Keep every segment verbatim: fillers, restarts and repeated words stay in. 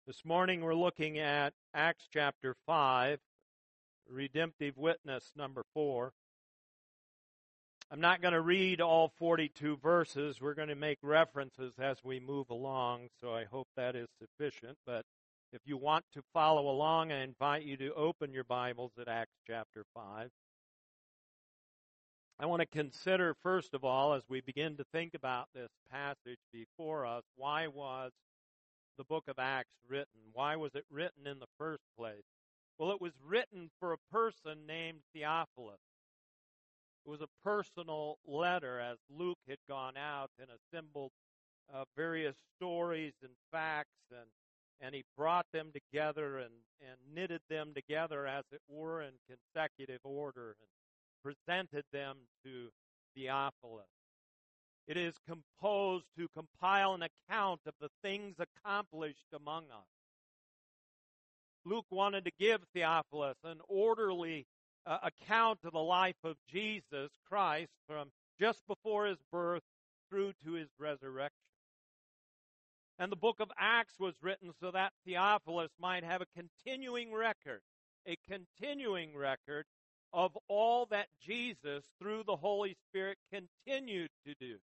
This morning we're looking at Acts chapter five, redemptive witness number four. I'm not going to read all forty-two verses. We're going to make references as we move along, so I hope that is sufficient. But if you want to follow along, I invite you to open your Bibles at Acts chapter five. I want to consider, first of all, as we begin to think about this passage before us, why was the book of Acts written? Why was it written in the first place? Well, it was written for a person named Theophilus. It was a personal letter as Luke had gone out and assembled uh, various stories and facts, and, and he brought them together and, and knitted them together, as it were, in consecutive order and presented them to Theophilus. It is composed to compile an account of the things accomplished among us. Luke wanted to give Theophilus an orderly uh, account of the life of Jesus Christ from just before his birth through to his resurrection. And the book of Acts was written so that Theophilus might have a continuing record, a continuing record of all that Jesus, through the Holy Spirit, continued to do.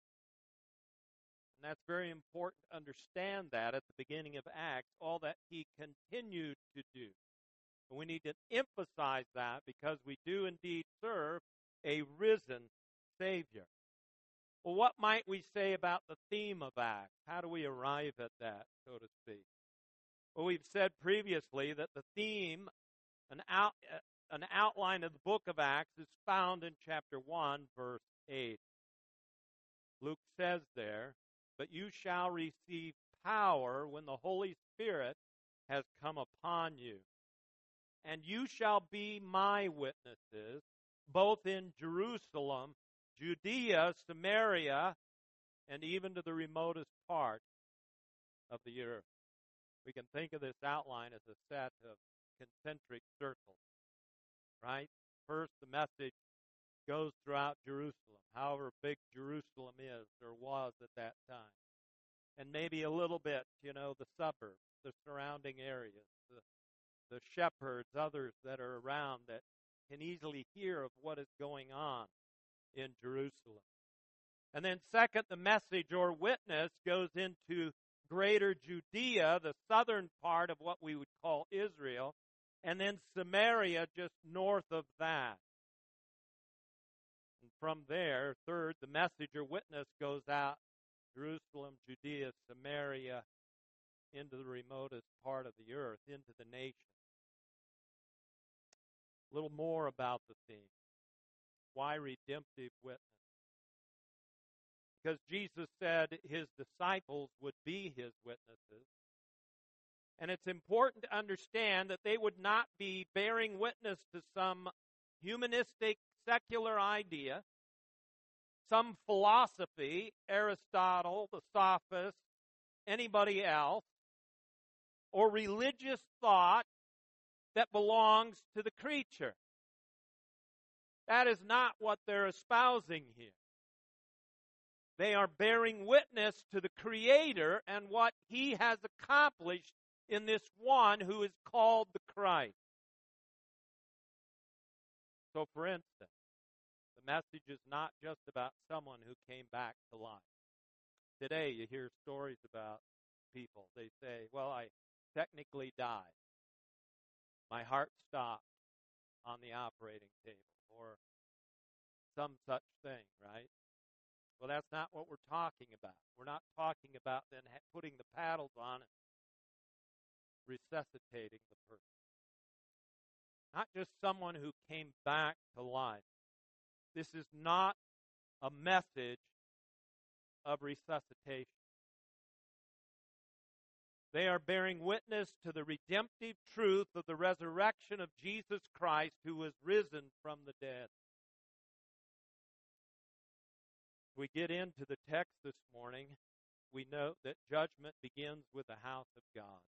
And that's very important to understand that at the beginning of Acts, all that he continued to do. And we need to emphasize that because we do indeed serve a risen Savior. Well, what might we say about the theme of Acts? How do we arrive at that, so to speak? Well, we've said previously that the theme, an, out, an outline of the book of Acts, is found in chapter one, verse eight. Luke says there, "But you shall receive power when the Holy Spirit has come upon you. And you shall be my witnesses, both in Jerusalem, Judea, Samaria, and even to the remotest part of the earth." We can think of this outline as a set of concentric circles, right? First, the message goes throughout Jerusalem, however big Jerusalem is or was at that time. And maybe a little bit, you know, the suburbs, the surrounding areas, the, the shepherds, others that are around that can easily hear of what is going on in Jerusalem. And then second, the message or witness goes into greater Judea, the southern part of what we would call Israel, and then Samaria just north of that. And from there, third, the message or witness goes out Jerusalem, Judea, Samaria, into the remotest part of the earth, into the nation. A little more about the theme. Why redemptive witness? Because Jesus said his disciples would be his witnesses. And it's important to understand that they would not be bearing witness to some humanistic, secular idea, some philosophy, Aristotle, the sophists, anybody else, or religious thought that belongs to the creature. That is not what they're espousing here. They are bearing witness to the Creator and what He has accomplished in this one who is called the Christ. So, for instance, the message is not just about someone who came back to life. Today, you hear stories about people. They say, well, I technically died. My heart stopped on the operating table, or some such thing, right? Well, that's not what we're talking about. We're not talking about then putting the paddles on and resuscitating the person. Not just someone who came back to life. This is not a message of resuscitation. They are bearing witness to the redemptive truth of the resurrection of Jesus Christ, who was risen from the dead. We get into the text this morning, we note that judgment begins with the house of God.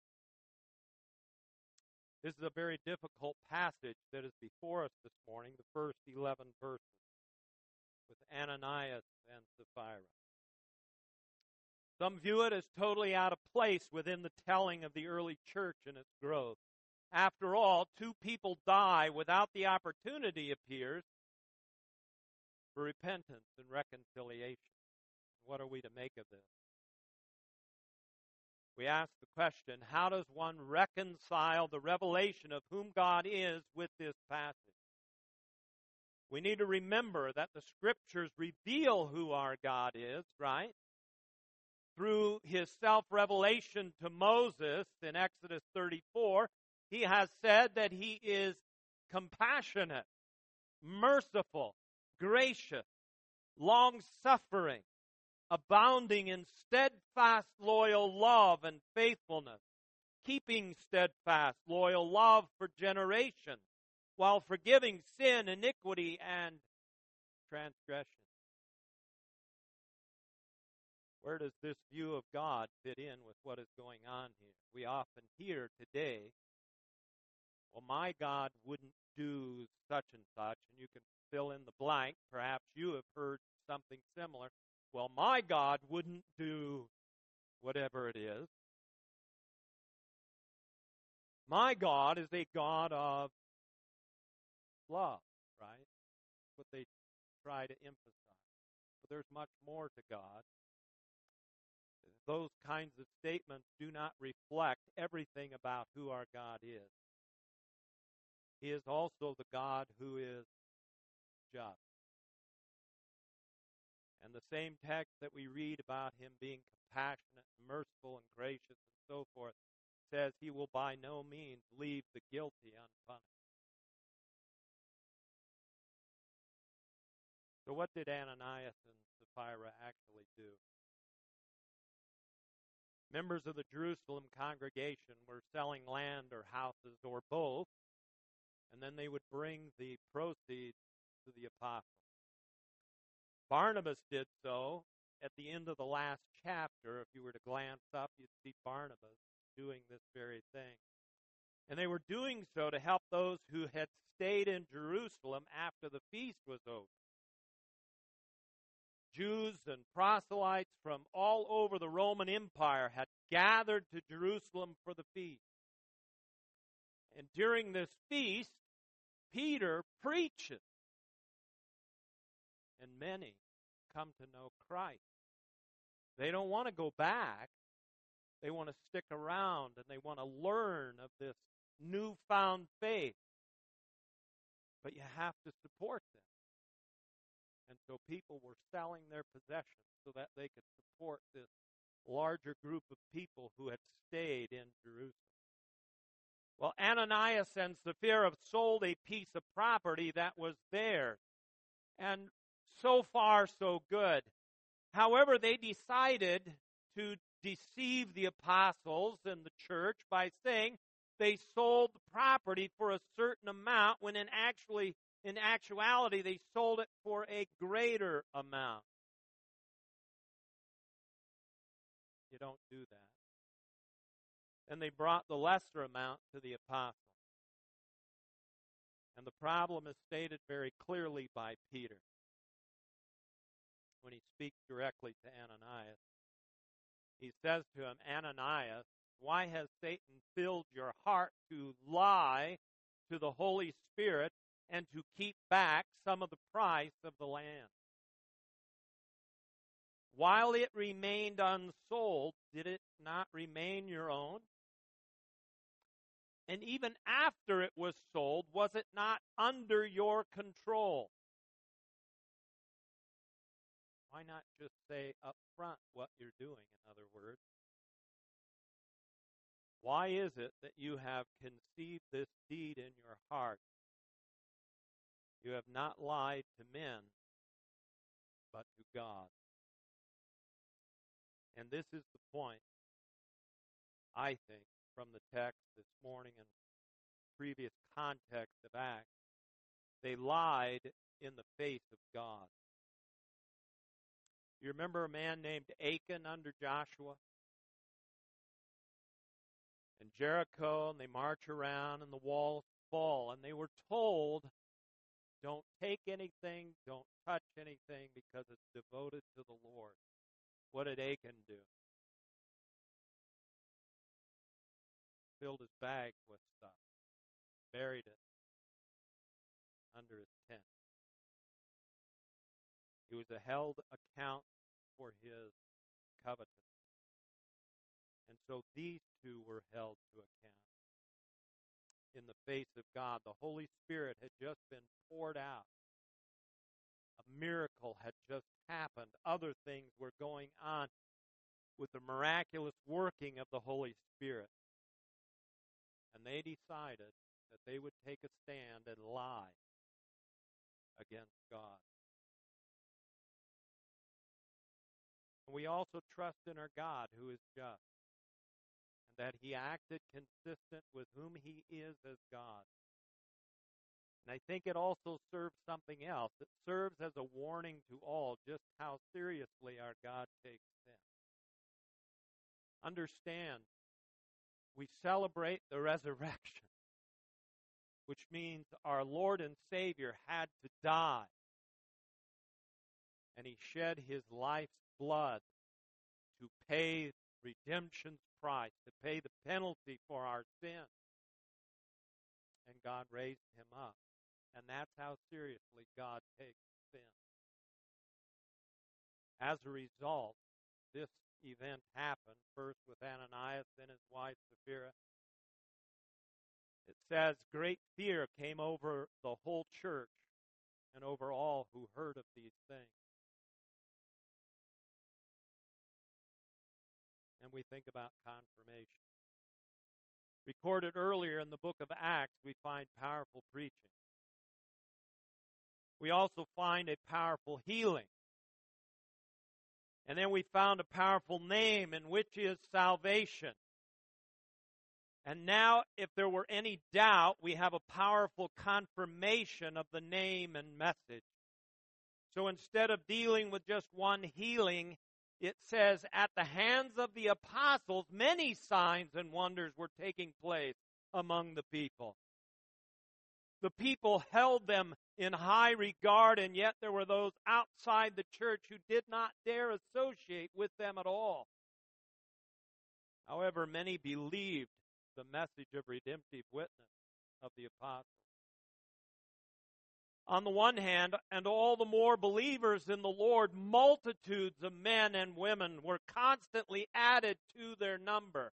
This is a very difficult passage that is before us this morning, the first eleven verses, with Ananias and Sapphira. Some view it as totally out of place within the telling of the early church and its growth. After all, two people die without the opportunity appears for repentance and reconciliation. What are we to make of this? We ask the question, how does one reconcile the revelation of whom God is with this passage? We need to remember that the Scriptures reveal who our God is, right? Through His self-revelation to Moses in Exodus thirty-four, He has said that He is compassionate, merciful, gracious, long-suffering, abounding in steadfast, loyal love and faithfulness, keeping steadfast, loyal love for generations, while forgiving sin, iniquity, and transgression. Where does this view of God fit in with what is going on here? We often hear today, well, my God wouldn't do such and such, and you can fill in the blank. Perhaps you have heard something similar. Well, my God wouldn't do whatever it is. My God is a God of love, right? That's what they try to emphasize. But there's much more to God. Those kinds of statements do not reflect everything about who our God is. He is also the God who is just. And the same text that we read about Him being compassionate, merciful, and gracious, and so forth, says He will by no means leave the guilty unpunished. So what did Ananias and Sapphira actually do? Members of the Jerusalem congregation were selling land or houses or both, and then they would bring the proceeds to the apostles. Barnabas did so at the end of the last chapter. If you were to glance up, you'd see Barnabas doing this very thing. And they were doing so to help those who had stayed in Jerusalem after the feast was over. Jews and proselytes from all over the Roman Empire had gathered to Jerusalem for the feast. And during this feast, Peter preaches. And many come to know Christ. They don't want to go back. They want to stick around and they want to learn of this newfound faith. But you have to support them. And so people were selling their possessions so that they could support this larger group of people who had stayed in Jerusalem. Well, Ananias and Sapphira sold a piece of property that was theirs. And so far, so good. However, they decided to deceive the apostles and the church by saying they sold the property for a certain amount when in actually in actuality they sold it for a greater amount. You don't do that. And they brought the lesser amount to the apostles. And the problem is stated very clearly by Peter when he speaks directly to Ananias. He says to him, Ananias, why has Satan filled your heart to lie to the Holy Spirit and to keep back some of the price of the land? While it remained unsold, did it not remain your own? And even after it was sold, was it not under your control? Why not just say up front what you're doing, in other words? Why is it that you have conceived this deed in your heart? You have not lied to men, but to God. And this is the point, I think, from the text this morning and previous context of Acts. They lied in the face of God. You remember a man named Achan under Joshua? And Jericho, and they march around, and the walls fall. And they were told, don't take anything, don't touch anything, because it's devoted to the Lord. What did Achan do? filled his bag with stuff, buried it under his tent. He was held account for his covetousness. And so these two were held to account in the face of God. The Holy Spirit had just been poured out. A miracle had just happened. Other things were going on with the miraculous working of the Holy Spirit. And they decided that they would take a stand and lie against God. And we also trust in our God who is just, and that he acted consistent with whom he is as God. And I think it also serves something else. It serves as a warning to all just how seriously our God takes sin. Understand, we celebrate the resurrection, which means our Lord and Savior had to die. And he shed his life's blood to pay redemption's price, to pay the penalty for our sin. And God raised him up. And that's how seriously God takes sin. As a result, this event happened, first with Ananias, then his wife Sapphira. It says, great fear came over the whole church and over all who heard of these things. And we think about confirmation. Recorded earlier in the book of Acts, we find powerful preaching. We also find a powerful healing. And then we found a powerful name, in which is salvation. And now, if there were any doubt, we have a powerful confirmation of the name and message. So instead of dealing with just one healing, it says, at the hands of the apostles, many signs and wonders were taking place among the people. The people held them in high regard, and yet there were those outside the church who did not dare associate with them at all. However, many believed the message of redemptive witness of the apostles. On the one hand, and all the more believers in the Lord, multitudes of men and women were constantly added to their number.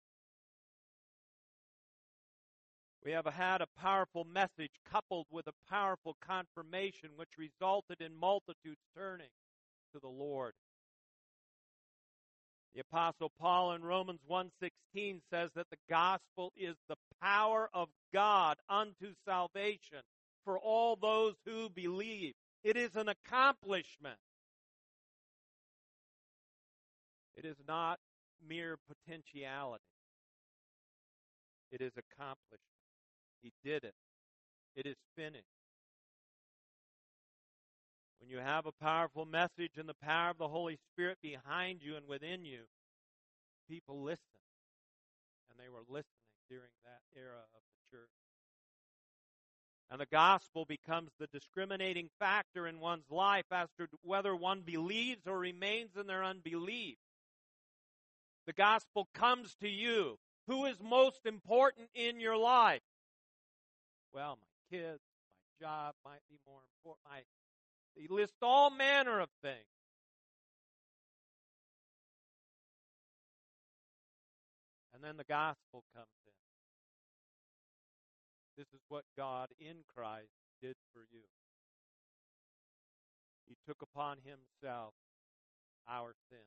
We have had a powerful message coupled with a powerful confirmation, which resulted in multitudes turning to the Lord. The Apostle Paul in Romans one sixteen says that the gospel is the power of God unto salvation for all those who believe. It is an accomplishment. It is not mere potentiality. It is accomplishment. He did it. It is finished. When you have a powerful message and the power of the Holy Spirit behind you and within you, people listen. And they were listening during that era of the church. And the gospel becomes the discriminating factor in one's life as to whether one believes or remains in their unbelief. The gospel comes to you. Who is most important in your life? Well, my kids, my job might be more important. My, they list all manner of things. And then the gospel comes in. This is what God in Christ did for you. He took upon himself our sin.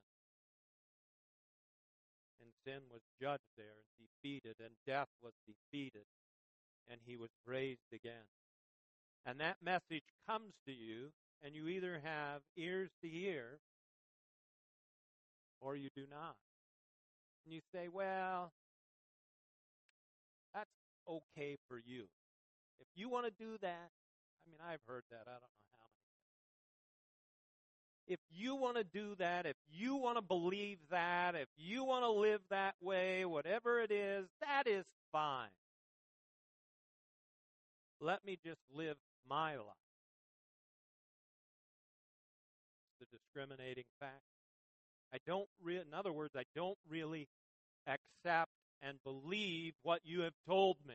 And sin was judged there and defeated, and death was defeated, and he was raised again. And that message comes to you, and you either have ears to hear, or you do not. And you say, well, that's okay for you. If you want to do that, I mean, I've heard that, I don't know how many times. If you want to do that, if you want to believe that, if you want to live that way, whatever it is, that is fine. Let me just live my life. It's the discriminating factor. I don't re- in other words, I don't really accept and believe what you have told me.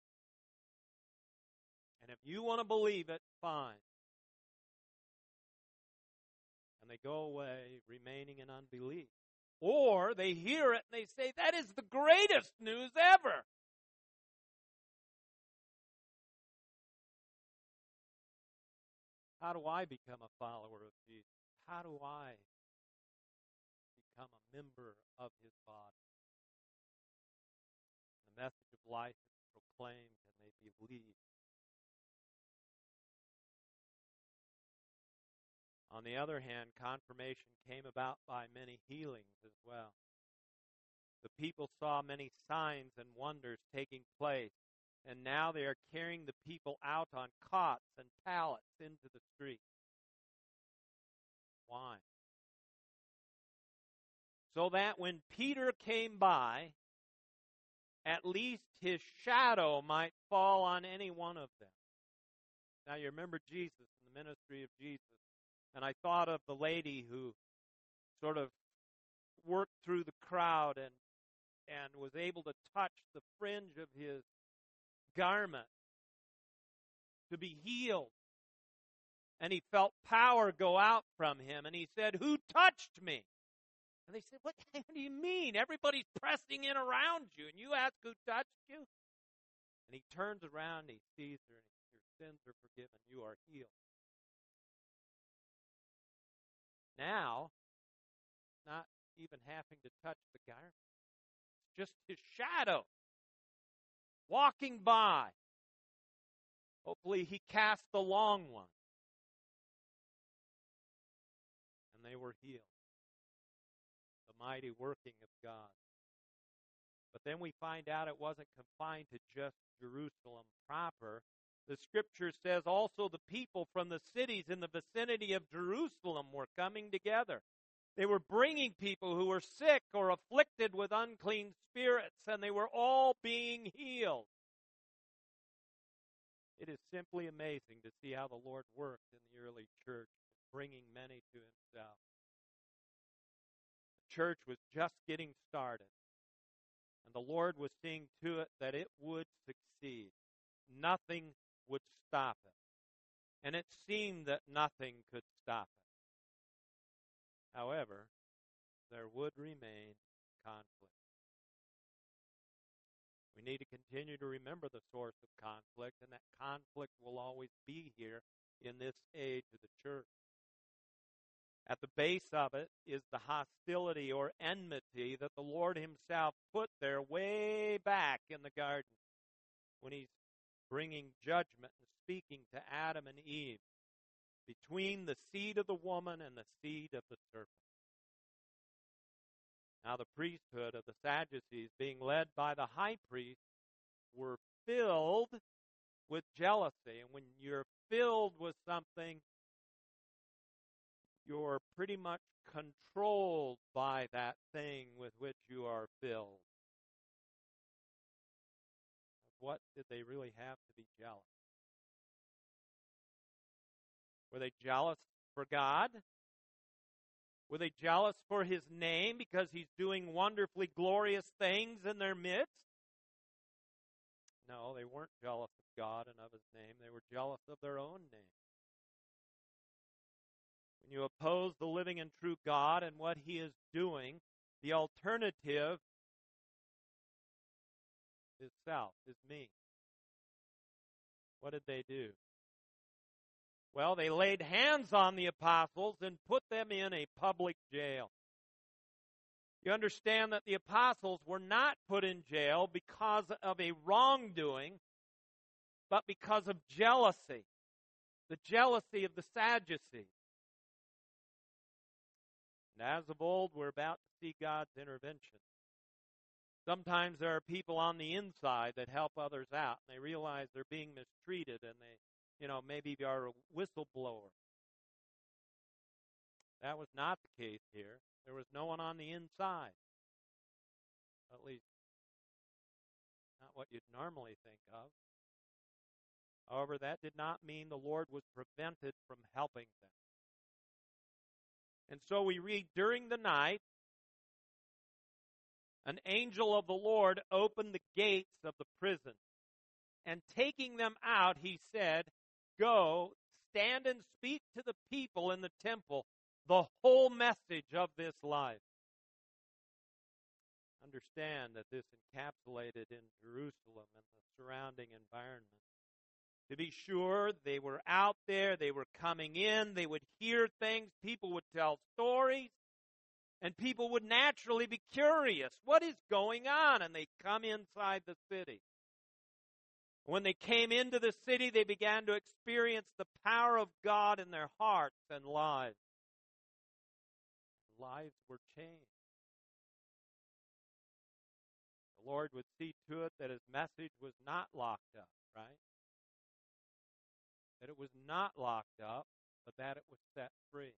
And if you want to believe it, fine. And they go away remaining in unbelief. Or they hear it and they say, that is the greatest news ever. How do I become a follower of Jesus? How do I become a member of His body? The message of life is proclaimed and they believe. On the other hand, confirmation came about by many healings as well. The people saw many signs and wonders taking place, and now they are carrying the people out on cots and pallets into the street. Why? So that when Peter came by, at least his shadow might fall on any one of them. Now you remember Jesus and the ministry of Jesus. And I thought of the lady who sort of worked through the crowd and, and was able to touch the fringe of his garment to be healed. And he felt power go out from him. And he said, "Who touched me?" And they said, what, what do you mean? Everybody's pressing in around you. And you ask who touched you? And he turns around and he sees her and he says, your sins are forgiven. You are healed. Now, not even having to touch the garment. It's just his shadow walking by. Hopefully he cast the long one. And they were healed. The mighty working of God. But then we find out it wasn't confined to just Jerusalem proper. The Scripture says also the people from the cities in the vicinity of Jerusalem were coming together. They were bringing people who were sick or afflicted with unclean spirits, and they were all being healed. It is simply amazing to see how the Lord worked in the early church, bringing many to Himself. The church was just getting started, and the Lord was seeing to it that it would succeed. Nothing would stop it. And it seemed that nothing could stop it. However, there would remain conflict. We need to continue to remember the source of conflict, and that conflict will always be here in this age of the church. At the base of it is the hostility or enmity that the Lord Himself put there way back in the garden when He's bringing judgment and speaking to Adam and Eve between the seed of the woman and the seed of the serpent. Now the priesthood of the Sadducees, being led by the high priest, were filled with jealousy. And when you're filled with something, you're pretty much controlled by that thing with which you are filled. What did they really have to be jealous? Were they jealous for God? Were they jealous for His name because He's doing wonderfully glorious things in their midst? No, they weren't jealous of God and of His name. They were jealous of their own name. When you oppose the living and true God and what He is doing, the alternative is self, is me. What did they do? Well, they laid hands on the apostles and put them in a public jail. You understand that the apostles were not put in jail because of a wrongdoing, but because of jealousy. The jealousy of the Sadducees. And as of old, we're about to see God's intervention. Sometimes there are people on the inside that help others out, and they realize they're being mistreated, and they, you know, maybe are a whistleblower. That was not the case here. There was no one on the inside. At least, not what you'd normally think of. However, that did not mean the Lord was prevented from helping them. And so we read, during the night, an angel of the Lord opened the gates of the prison, and taking them out, he said, "Go, stand and speak to the people in the temple the whole message of this life." Understand that this encapsulated in Jerusalem and the surrounding environment. To be sure, they were out there, they were coming in, they would hear things, people would tell stories, and people would naturally be curious. What is going on? And they come inside the city. When they came into the city, they began to experience the power of God in their hearts and lives. Lives were changed. The Lord would see to it that his message was not locked up, right? That it was not locked up, but that it was set free.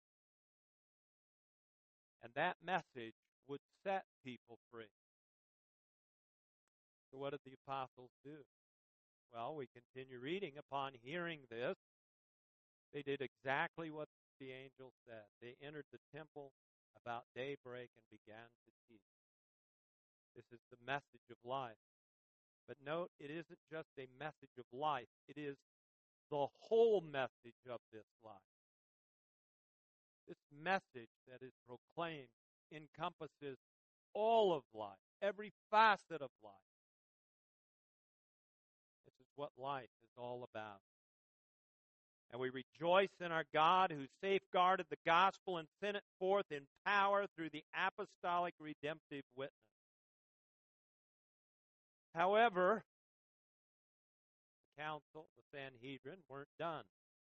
And that message would set people free. So what did the apostles do? Well, we continue reading. Upon hearing this, they did exactly what the angel said. They entered the temple about daybreak and began to teach. This is the message of life. But note, it isn't just a message of life. It is the whole message of this life. This message that is proclaimed encompasses all of life, every facet of life. This is what life is all about. And we rejoice in our God who safeguarded the gospel and sent it forth in power through the apostolic redemptive witness. However, the council, the Sanhedrin, weren't done.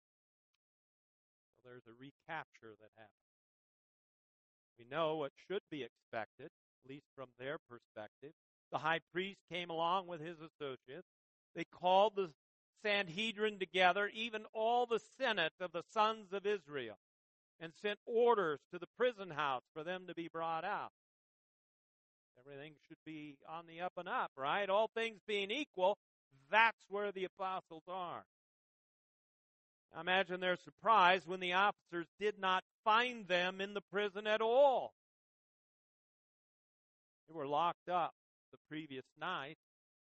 So there's a recapture that happened. We know what should be expected, at least from their perspective. The high priest came along with his associates. They called the Sanhedrin together, even all the senate of the sons of Israel, and sent orders to the prison house for them to be brought out. Everything should be on the up and up, right? All things being equal, that's where the apostles are. Now imagine their surprise when the officers did not find them in the prison at all. They were locked up the previous night.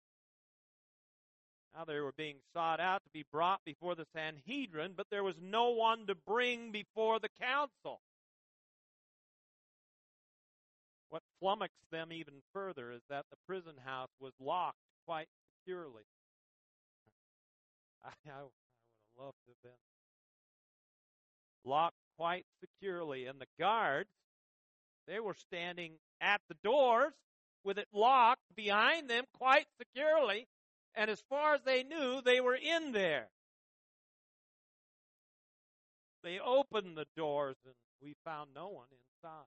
Now they were being sought out to be brought before the Sanhedrin, but there was no one to bring before the council. What flummoxed them even further is that the prison house was locked quite securely. I, I, I would have loved to have been. Locked quite securely. And the guards, they were standing at the doors with it locked behind them quite securely. And as far as they knew, they were in there. They opened the doors and we found no one inside.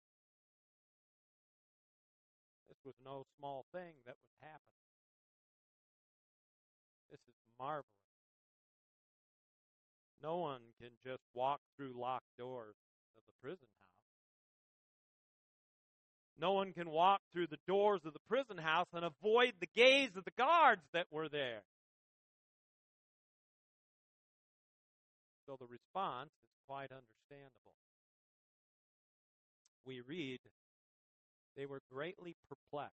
This was no small thing that was happening. This is marvelous. No one can just walk through locked doors of the prison house. No one can walk through the doors of the prison house and avoid the gaze of the guards that were there. So the response is quite understandable. We read, they were greatly perplexed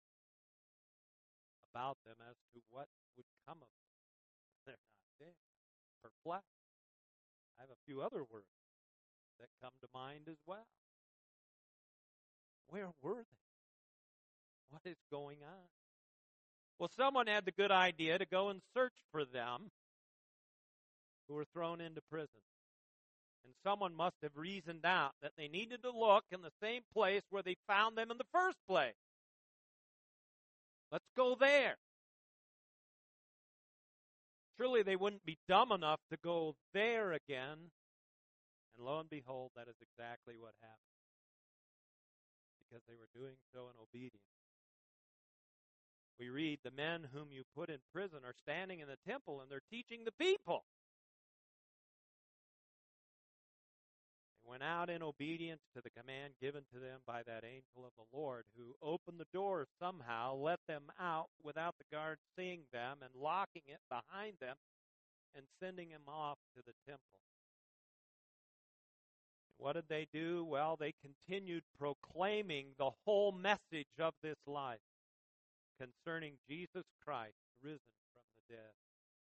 about them as to what would come of them. They're not dead. Perplexed. I have a few other words that come to mind as well. Where were they? What is going on? Well, someone had the good idea to go and search for them who were thrown into prison. And someone must have reasoned out that they needed to look in the same place where they found them in the first place. Let's go there. Surely they wouldn't be dumb enough to go there again. And lo and behold, that is exactly what happened. Because they were doing so in obedience. We read, the men whom you put in prison are standing in the temple and they're teaching the people. They went out in obedience to the command given to them by that angel of the Lord, who opened the door somehow, let them out without the guards seeing them and locking it behind them and sending them off to the temple. What did they do? Well, they continued proclaiming the whole message of this life concerning Jesus Christ, risen from the dead.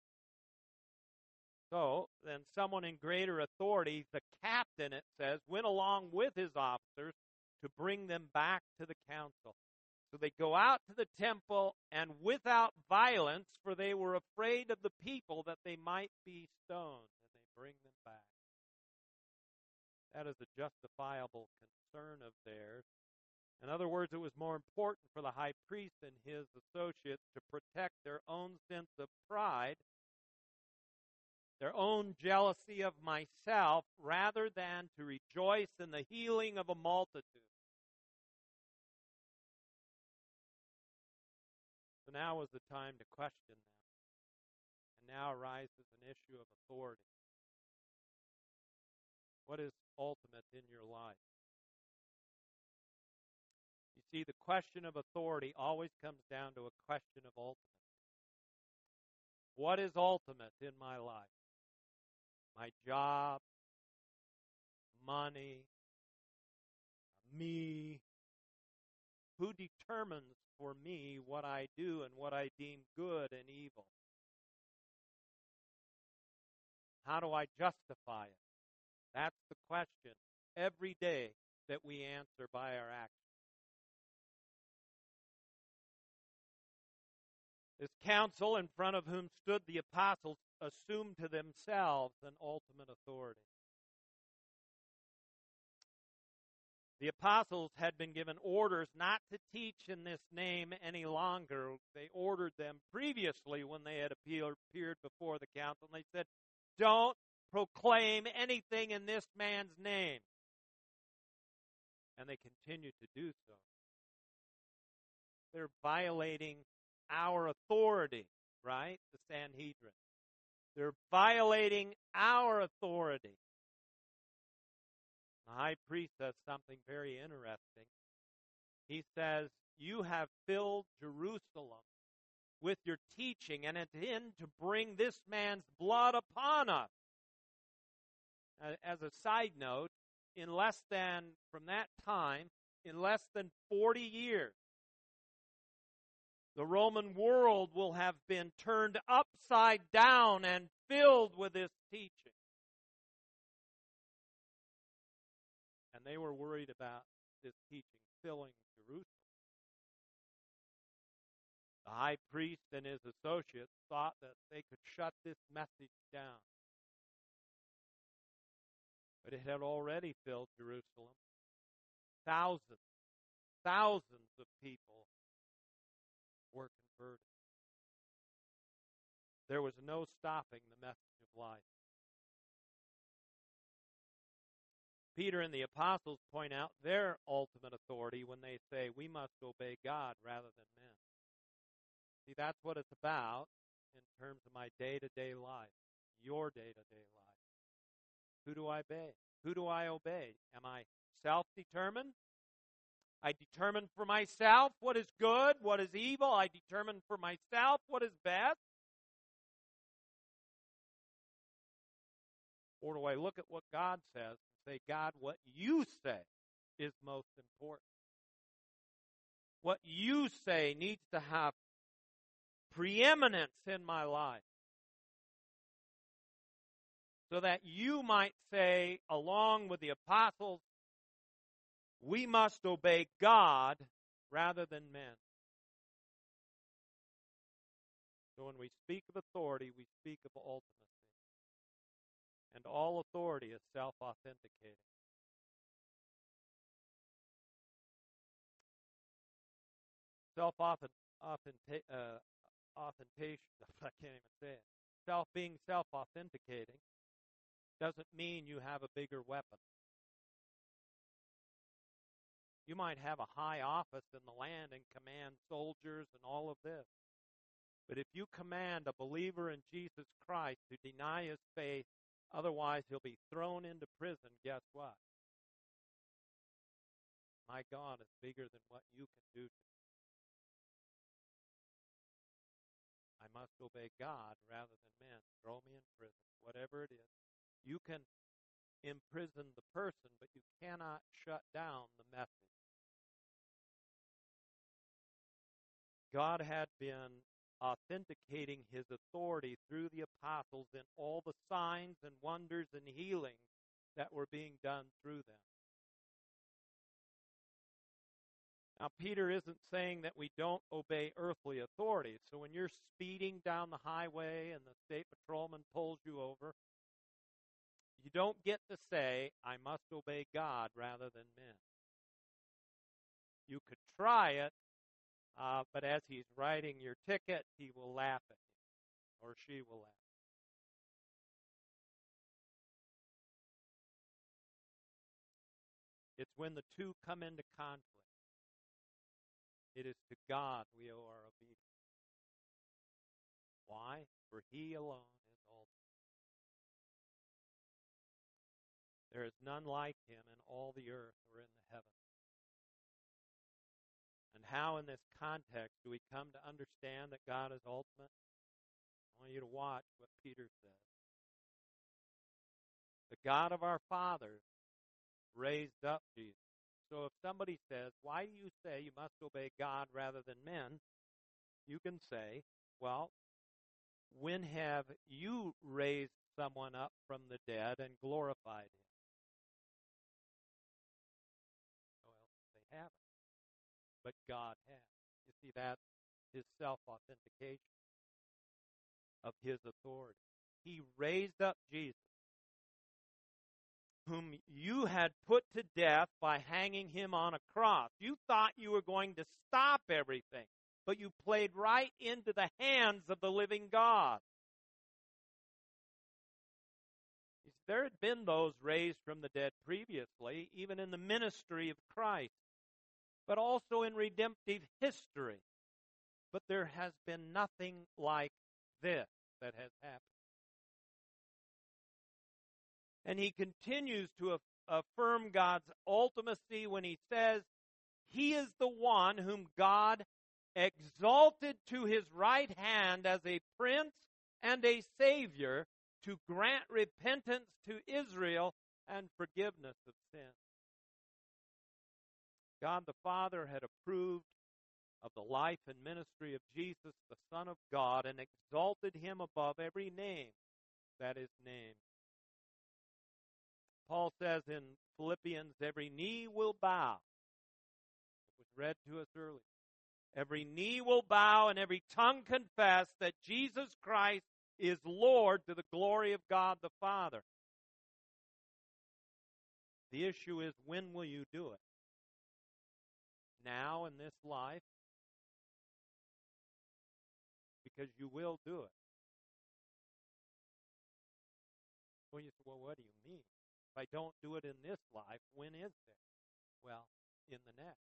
So, then someone in greater authority, the captain, it says, went along with his officers to bring them back to the council. So they go out to the temple, and without violence, for they were afraid of the people that they might be stoned, and they bring them back. That is a justifiable concern of theirs. In other words, it was more important for the high priest and his associates to protect their own sense of pride, their own jealousy of myself, rather than to rejoice in the healing of a multitude. So now was the time to question them. And now arises an issue of authority. What is ultimate in your life? You see, the question of authority always comes down to a question of ultimate. What is ultimate in my life? My job, money, me. Who determines for me what I do and what I deem good and evil? How do I justify it? That's the question every day that we answer by our actions. This council, in front of whom stood the apostles, assumed to themselves an ultimate authority. The apostles had been given orders not to teach in this name any longer. They ordered them previously when they had appeared before the council, and they said, don't proclaim anything in this man's name. And they continued to do so. They're violating our authority, right? The Sanhedrin. They're violating our authority. The high priest says something very interesting. He says, you have filled Jerusalem with your teaching and intend to bring this man's blood upon us. As a side note, in less than, from that time, in less than forty years, the Roman world will have been turned upside down and filled with this teaching. And they were worried about this teaching filling Jerusalem. The high priest and his associates thought that they could shut this message down. But it had already filled Jerusalem. Thousands, thousands of people were converted. There was no stopping the message of life. Peter and the apostles point out their ultimate authority when they say we must obey God rather than men. See, that's what it's about in terms of my day-to-day life, your day-to-day life. Who do I obey? Who do I obey? Am I self-determined? I determine for myself what is good, what is evil. I determine for myself what is best. Or do I look at what God says and say, God, what you say is most important? What you say needs to have preeminence in my life, so that you might say, along with the apostles, we must obey God rather than men. So when we speak of authority, we speak of ultimacy. And all authority is self-authenticating. Self-authentication, uh, authentication, I can't even say it. Self being self-authenticating doesn't mean you have a bigger weapon. You might have a high office in the land and command soldiers and all of this. But if you command a believer in Jesus Christ to deny his faith, otherwise he'll be thrown into prison, guess what? My God is bigger than what you can do to me. I must obey God rather than men. Throw me in prison, whatever it is. You can imprison the person, but you cannot shut down the message. God had been authenticating his authority through the apostles in all the signs and wonders and healings that were being done through them. Now, Peter isn't saying that we don't obey earthly authorities. So when you're speeding down the highway and the state patrolman pulls you over, you don't get to say, I must obey God rather than men. You could try it, uh, but as he's writing your ticket, he will laugh at you, or she will laugh. It's when the two come into conflict. It is to God we owe our obedience. Why? For he alone is ultimate. There is none like him in all the earth or in the heavens. And how in this context do we come to understand that God is ultimate? I want you to watch what Peter says. The God of our fathers raised up Jesus. So if somebody says, why do you say you must obey God rather than men? You can say, well, when have you raised someone up from the dead and glorified him? Well, they haven't. But God has. You see, that's his self-authentication of his authority. He raised up Jesus, whom you had put to death by hanging him on a cross. You thought you were going to stop everything, but you played right into the hands of the living God. There had been those raised from the dead previously, even in the ministry of Christ, but also in redemptive history. But there has been nothing like this that has happened. And he continues to af- affirm God's ultimacy when he says, he is the one whom God exalted to his right hand as a prince and a savior to grant repentance to Israel and forgiveness of sin. God the Father had approved of the life and ministry of Jesus, the Son of God, and exalted him above every name that is named. Paul says in Philippians, every knee will bow. It was read to us earlier. Every knee will bow and every tongue confess that Jesus Christ is Lord to the glory of God the Father. The issue is, when will you do it? Now in this life? Because you will do it. Well, you say, well, what do you mean? If I don't do it in this life, when is there? Well, in the next.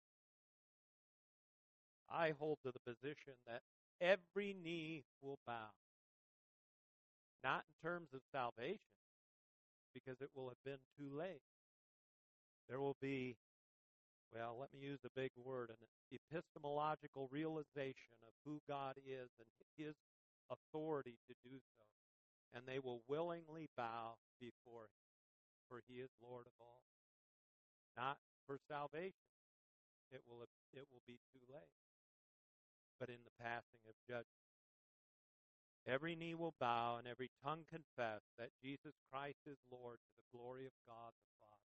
I hold to the position that every knee will bow. Not in terms of salvation, because it will have been too late. There will be, well, let me use a big word, an epistemological realization of who God is and his authority to do so. And they will willingly bow before him, for he is Lord of all. Not for salvation. It will, it will be too late. But in the passing of judgment. Every knee will bow and every tongue confess that Jesus Christ is Lord to the glory of God the Father.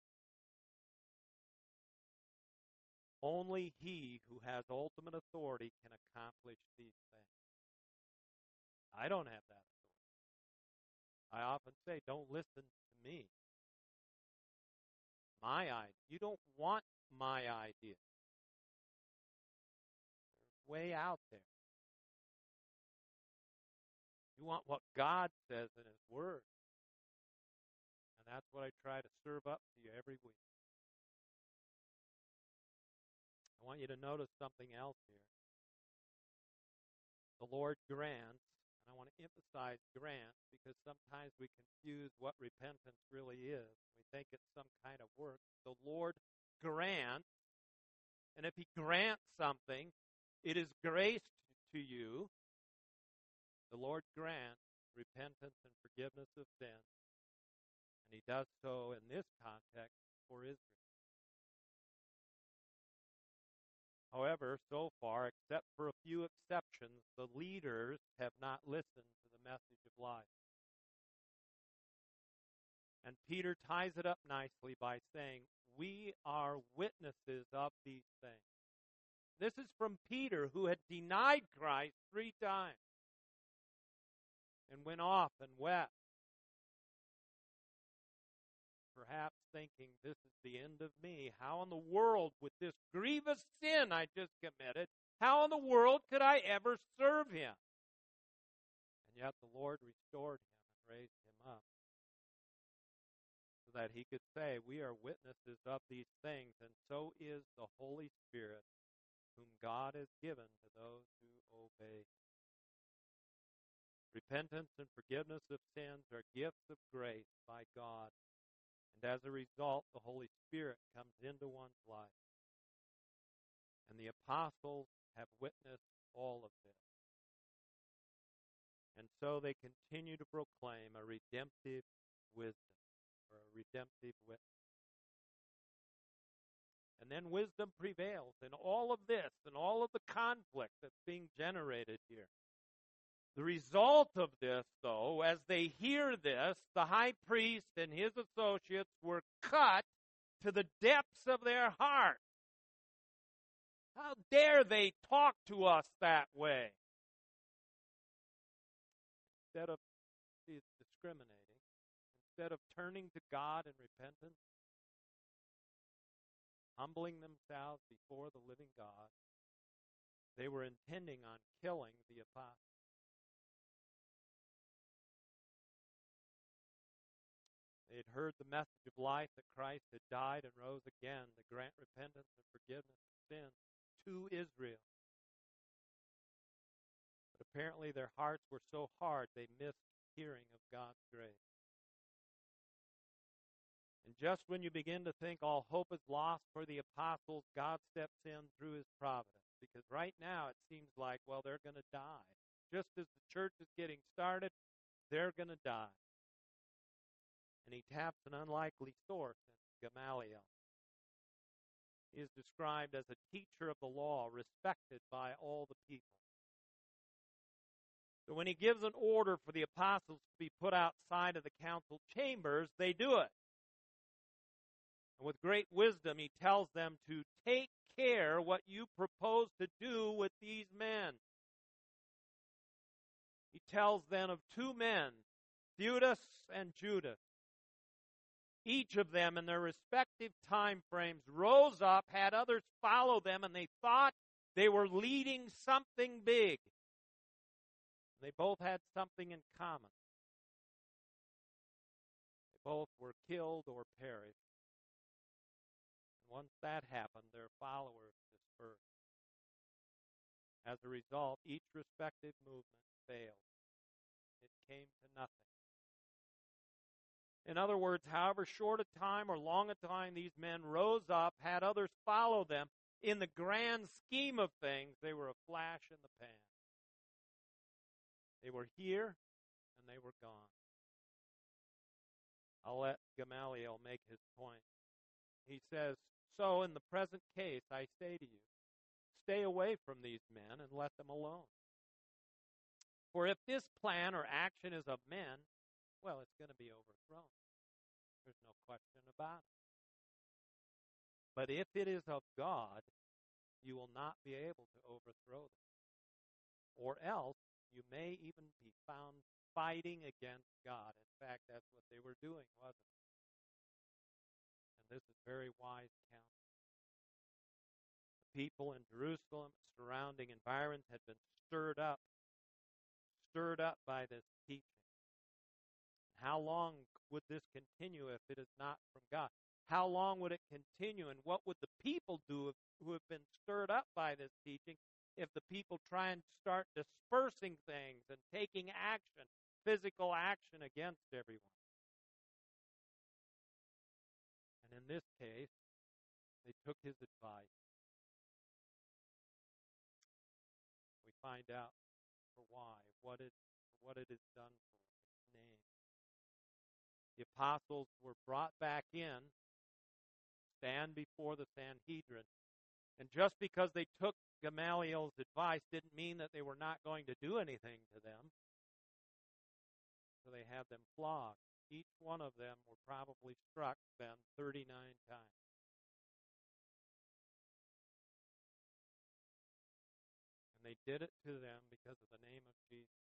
Only he who has ultimate authority can accomplish these things. I don't have that authority. I often say, don't listen to me. My idea. You don't want my idea. They're way out there. You want what God says in his word. And that's what I try to serve up to you every week. I want you to notice something else here. The Lord grants, and I want to emphasize grants, because sometimes we confuse what repentance really is. We think it's some kind of work. The Lord grants, and if he grants something, it is graced to you. The Lord grants repentance and forgiveness of sin. And he does so in this context for Israel. However, so far, except for a few exceptions, the leaders have not listened to the message of life. And Peter ties it up nicely by saying, we are witnesses of these things. This is from Peter, who had denied Christ three times and went off and wept, perhaps thinking, this is the end of me. How in the world, with this grievous sin I just committed, how in the world could I ever serve him? And yet the Lord restored him and raised him up so that he could say, we are witnesses of these things, and so is the Holy Spirit, whom God has given to those who obey. Repentance and forgiveness of sins are gifts of grace by God, and as a result, the Holy Spirit comes into one's life. And the apostles have witnessed all of this. And so they continue to proclaim a redemptive wisdom, or a redemptive witness. And then wisdom prevails in all of this and all of the conflict that's being generated here. The result of this, though, as they hear this, the high priest and his associates were cut to the depths of their heart. How dare they talk to us that way? Instead of discriminating, instead of turning to God in repentance, humbling themselves before the living God, they were intending on killing the apostles. They had heard the message of life that Christ had died and rose again to grant repentance and forgiveness of sins to Israel. But apparently their hearts were so hard they missed hearing of God's grace. And just when you begin to think all hope is lost for the apostles, God steps in through his providence. Because right now it seems like, well, they're going to die. Just as the church is getting started, they're going to die. And he taps an unlikely source in Gamaliel. He is described as a teacher of the law, respected by all the people. So when he gives an order for the apostles to be put outside of the council chambers, they do it. And with great wisdom, he tells them to take care what you propose to do with these men. He tells them of two men, Theudas and Judas. Each of them in their respective time frames rose up, had others follow them, and they thought they were leading something big. They both had something in common. They both were killed or perished. And once that happened, their followers dispersed. As a result, each respective movement failed. It came to nothing. In other words, however short a time or long a time these men rose up, had others follow them, in the grand scheme of things, they were a flash in the pan. They were here, and they were gone. I'll let Gamaliel make his point. He says, so in the present case, I say to you, stay away from these men and let them alone. For if this plan or action is of men, well, it's going to be overthrown. There's no question about it. But if it is of God, you will not be able to overthrow them. Or else, you may even be found fighting against God. In fact, that's what they were doing, wasn't it? And this is very wise counsel. The people in Jerusalem, surrounding environs, had been stirred up, stirred up by this teaching. How long would this continue if it is not from God? How long would it continue, and what would the people do if, who have been stirred up by this teaching if the people try and start dispersing things and taking action, physical action against everyone? And in this case, they took his advice. We find out for why, what it, what it has done for its name. The apostles were brought back in, stand before the Sanhedrin, and just because they took Gamaliel's advice didn't mean that they were not going to do anything to them. So they had them flogged. Each one of them were probably struck then thirty-nine times. And they did it to them because of the name of Jesus.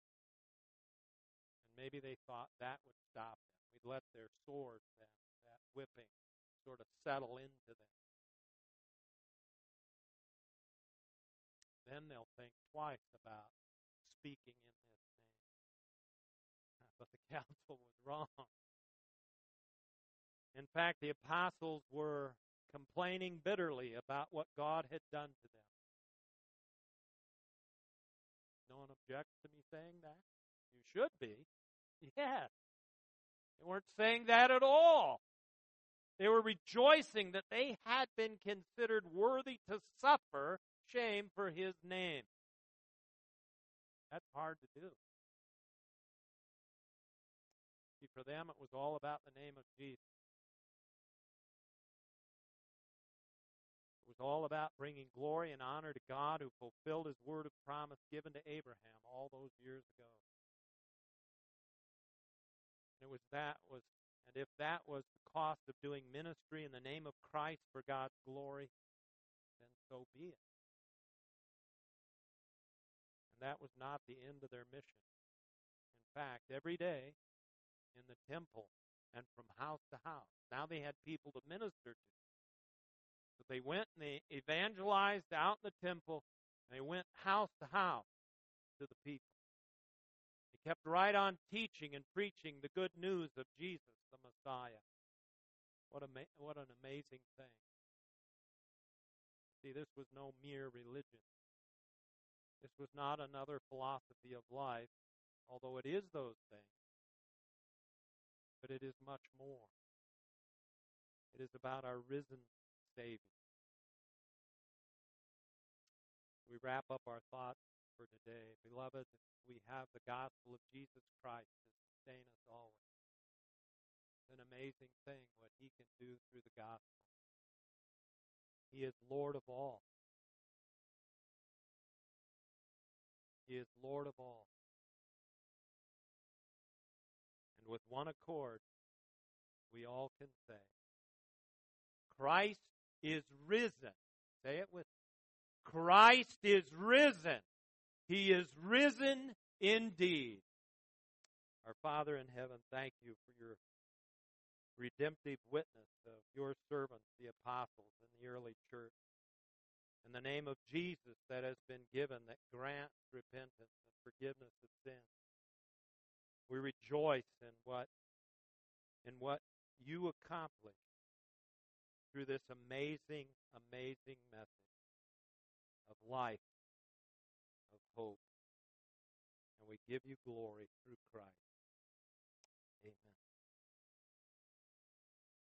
And maybe they thought that would stop them. We'd let their swords then, that whipping, sort of settle into them. Then they'll think twice about speaking in this name. But the council was wrong. In fact, the apostles were complaining bitterly about what God had done to them. No one objects to me saying that? You should be. Yes. They weren't saying that at all. They were rejoicing that they had been considered worthy to suffer shame for His name. That's hard to do. See, for them it was all about the name of Jesus. It was all about bringing glory and honor to God, who fulfilled His word of promise given to Abraham all those years ago. And it was that was, and if that was the cost of doing ministry in the name of Christ for God's glory, then so be it. And that was not the end of their mission. In fact, every day in the temple and from house to house, now they had people to minister to. So they went and they evangelized out in the temple, and they went house to house to the people. They kept right on teaching and preaching the good news of Jesus, the Messiah. What a what an amazing thing. See, this was no mere religion. This was not another philosophy of life, although it is those things. But it is much more. It is about our risen Savior. We wrap up our thoughts for today. Beloved, we have the gospel of Jesus Christ to sustain us always. It's an amazing thing what He can do through the gospel. He is Lord of all. He is Lord of all. And with one accord, we all can say, Christ is risen. Say it with me. Christ is risen. He is risen indeed. Our Father in heaven, thank you for your redemptive witness of your servants, the apostles in the early church. In the name of Jesus that has been given that grants repentance and forgiveness of sins. We rejoice in what in what you accomplished through this amazing, amazing message of life, of hope. And we give you glory through Christ. Amen.